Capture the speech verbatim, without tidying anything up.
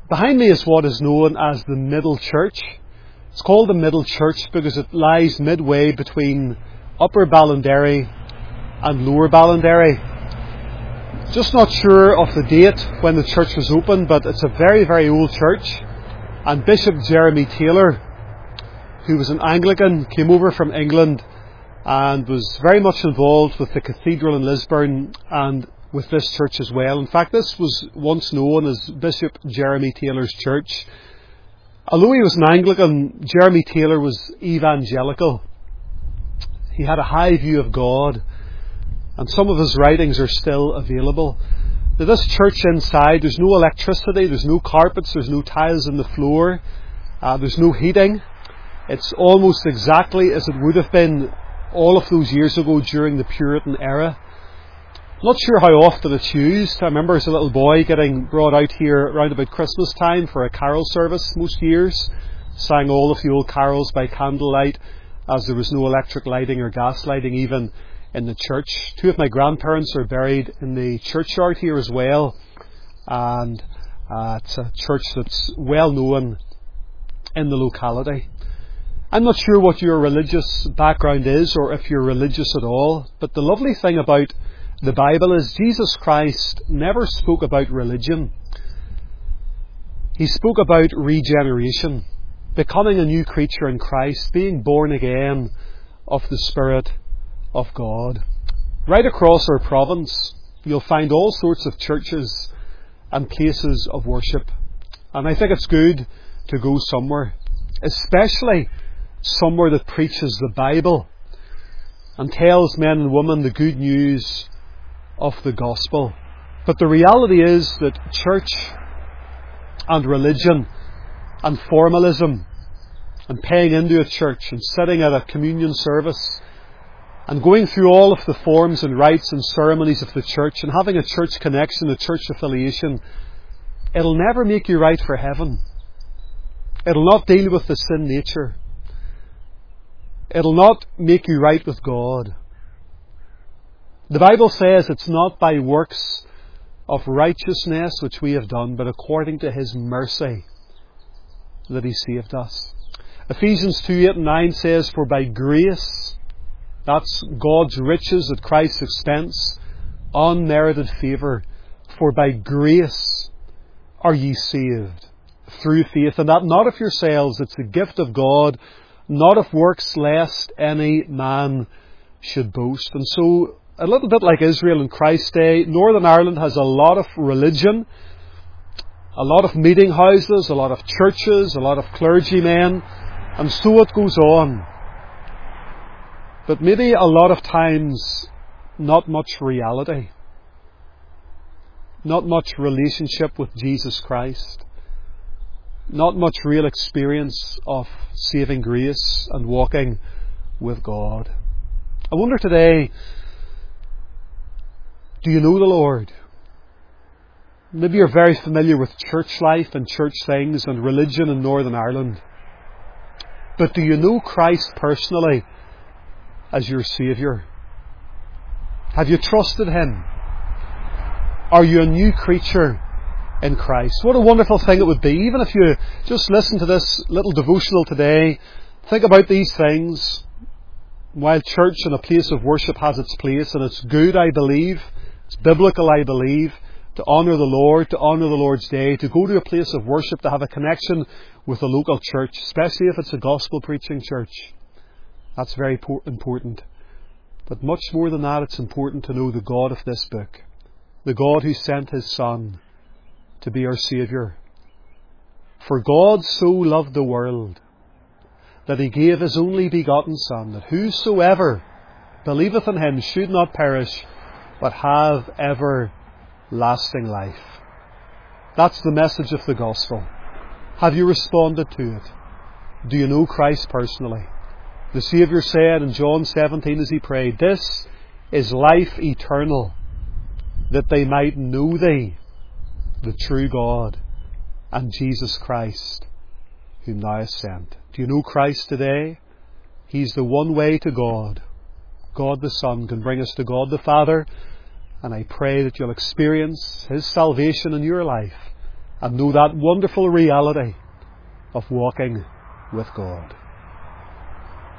Behind me is what is known as the Middle Church. It's called the Middle Church because it lies midway between Upper Ballinderry and Lower Ballinderry. Just not sure of the date when the church was opened, but it's a very, very old church. And Bishop Jeremy Taylor, who was an Anglican, came over from England and was very much involved with the cathedral in Lisburn and with this church as well. In fact, this was once known as Bishop Jeremy Taylor's church. Although he was an Anglican, Jeremy Taylor was evangelical. He had a high view of God, and some of his writings are still available. Now, this church inside, there's no electricity, there's no carpets, there's no tiles in the floor, uh, there's no heating. It's almost exactly as it would have been all of those years ago during the Puritan era. Not sure how often it's used. I remember as a little boy getting brought out here around about Christmas time for a carol service most years. Sang all of the old carols by candlelight, as there was no electric lighting or gas lighting even in the church. Two of my grandparents are buried in the churchyard here as well. And uh, it's a church that's well known in the locality. I'm not sure what your religious background is or if you're religious at all. But the lovely thing about the Bible is Jesus Christ never spoke about religion. He spoke about regeneration, becoming a new creature in Christ, being born again of the Spirit of God. Right across our province, you'll find all sorts of churches and places of worship. And I think it's good to go somewhere, especially somewhere that preaches the Bible and tells men and women the good news of the gospel. But the reality is that church and religion and formalism and paying into a church and sitting at a communion service and going through all of the forms and rites and ceremonies of the church and having a church connection, a church affiliation, it'll never make you right for heaven. It'll not deal with the sin nature. It'll not make you right with God. The Bible says it's not by works of righteousness which we have done, but according to His mercy that He saved us. Ephesians two, eight and nine says, for by grace, that's God's riches at Christ's expense, unmerited favour, for by grace are ye saved through faith, and that not of yourselves, it's the gift of God, not of works, lest any man should boast. And so, a little bit like Israel in Christ's day, Northern Ireland has a lot of religion, a lot of meeting houses, a lot of churches, a lot of clergymen, and so it goes on. But maybe a lot of times, not much reality. Not much relationship with Jesus Christ. Not much real experience of saving grace and walking with God. I wonder today, do you know the Lord? Maybe you're very familiar with church life and church things and religion in Northern Ireland. But do you know Christ personally as your Saviour? Have you trusted Him? Are you a new creature in Christ? What a wonderful thing it would be, even if you just listen to this little devotional today, think about these things. While church and a place of worship has its place, and it's good, I believe, it's biblical, I believe, to honour the Lord, to honour the Lord's Day, to go to a place of worship, to have a connection with a local church, especially if it's a gospel preaching church. That's very important. But much more than that, it's important to know the God of this book, the God who sent His Son to be our Saviour. For God so loved the world that He gave His only begotten Son, that whosoever believeth in Him should not perish, but have everlasting life. That's the message of the gospel. Have you responded to it? Do you know Christ personally? The Saviour said in John seventeen as He prayed, this is life eternal, that they might know Thee, the true God, and Jesus Christ, whom Thou hast sent. Do you know Christ today? He's the one way to God. God the Son can bring us to God the Father, and I pray that you'll experience His salvation in your life and know that wonderful reality of walking with God.